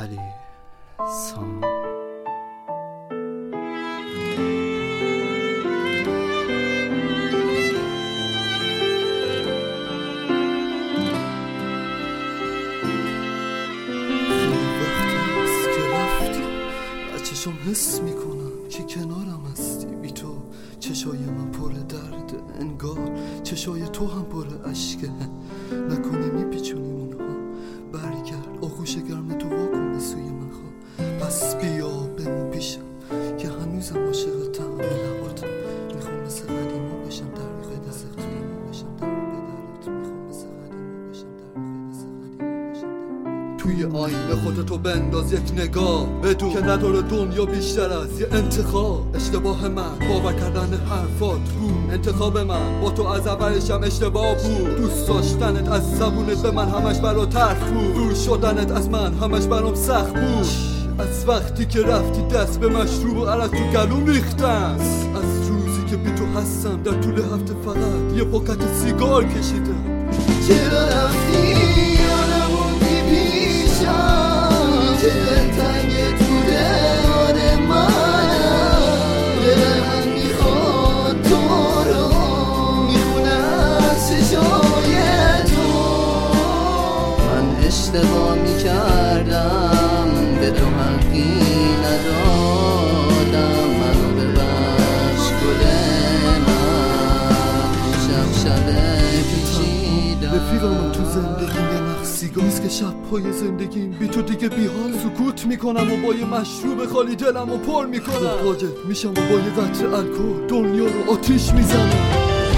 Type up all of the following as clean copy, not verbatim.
علی سام. چشم حس میکنم که کنارم هستی، بی تو چشای من پر درد، انگار چشای تو هم پر عشقه. نکنه میپیچونیم اونها، برگرد آغوش گرم تو واکن به سوی من خواه. پس بیا بمون پیشم که هنوزم عاشق طعم لباتم. میخوام مثل قدیما بشم در قید قدیما بشم در پدرت. میخوام مثل قدیما بشم در قید قدیما بشم. توی آینه خودتو بنداز یک نگاه، بدون که نداره دنیا بیشتر از یه انتخاب. اشتباه من باور کردن حرفات بود، انتخاب من با تو از اولشم اشتباه بود. دوست داشتنت از زبونت به من همش برا تلخ بود، دور شدنت از من همش برام سخت بود. از وقتی که رفتی دست به مشروب و عرق تو گلوم ریختم، از روزی که بی تو هستم در طول هفته فقط یه پاکت سیگار کشیدم. چرا رفتی دل تنگت بوده آره منم، دل من میخواد تو رو، میخونه از چشای تو. من اشتباه میکردم به تو حقی ندادم، منو ببخش گل من. شب پیچیدم رفیقم تو زندگیم نیست که شب‌های زندگیم بی تو دیگه بی‌حال. سکوت میکنم و با یه مشروب خالی دلمو پر میکنم، واجد میشم و با یه قطره الکل دنیا رو آتیش میزنم.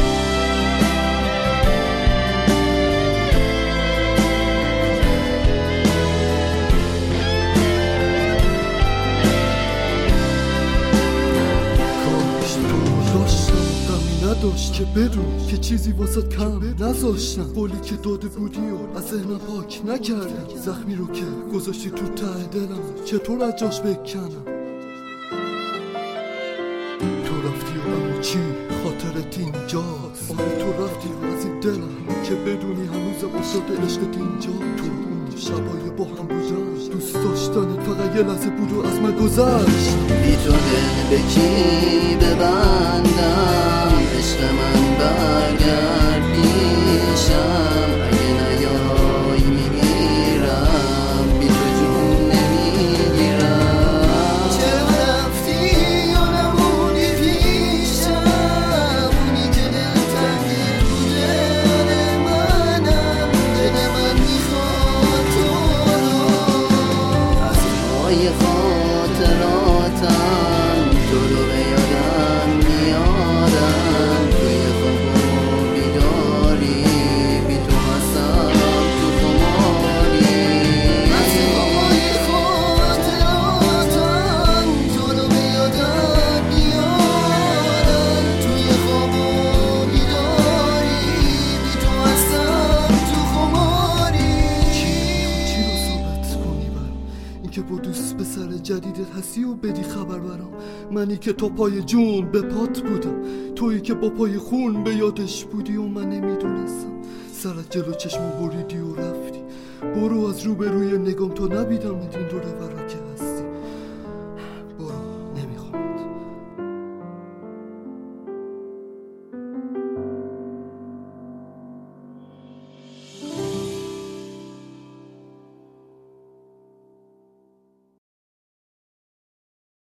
نداشت که بدون که چیزی واسط کم نذاشتم، قولی که داده بودی و از ذهنم پاک نکردم، زخمی رو که گذاشتی تو ته دلم چطور از جاش بکنم. تو رفتی و اما چی خاطرت اینجاست، آره تو رفتی و از این دلم که بدونی هنوزم افتاده عشقت اینجا. تو اون شبای با هم بودن، دوست داشتنت فقط یه لحظه بود و از من گذشت. بی تو دل به کی ببندم، عشق من برگرد پیشم، اگه نیای میمیرم، بی تو جون نمیگیرم. چرا رفتی و نمونی پیشم، اونی که دل تنگی بوده آره منم، دل من میخواد تو رو. از پای خاطراتم تو رو به یادم میارم، توی خواب و بیداری بی تو هستم تو خماری. از پای خاطراتم تو رو به یادم میارم، توی خواب و بیداری بی تو هستم تو خماری. چی رو ثابت کنی برام، این که با دوست به سر جدیدت هستی و بدی خبر برام. منی که تا پای جون به پات بودم، تویی که با پای خون به یادش بودی و من نمیدونستم. سرت جلو چشمو بریدی و رفتی، برو از روبروی نگام تا نبیدم این دوره ورا.